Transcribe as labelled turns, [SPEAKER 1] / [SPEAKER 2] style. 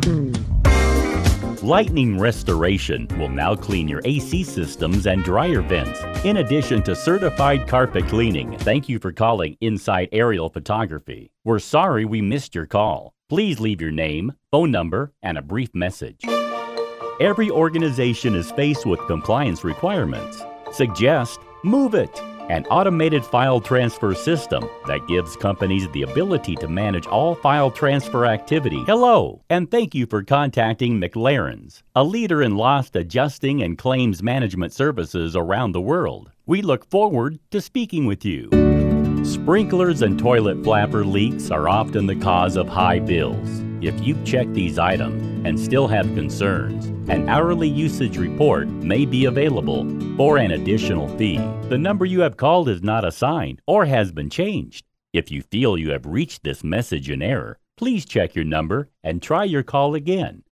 [SPEAKER 1] Lightning Restoration will now clean your AC systems and dryer vents, in addition to certified carpet cleaning. Thank you for calling Inside Aerial Photography. We're sorry we missed your call. Please leave your name, phone number, and a brief message. Every organization is faced with compliance requirements. Suggest Move It, an automated file transfer system that gives companies the ability to manage all file transfer activity. Hello, and thank you for contacting McLaren's, a leader in loss adjusting and claims management services around the world. We look forward to speaking with you. Sprinklers and toilet flapper leaks are often the cause of high bills. If you've checked these items and still have concerns, an hourly usage report may be available for an additional fee. The number you have called is not assigned or has been changed. If you feel you have reached this message in error, please check your number and try your call again.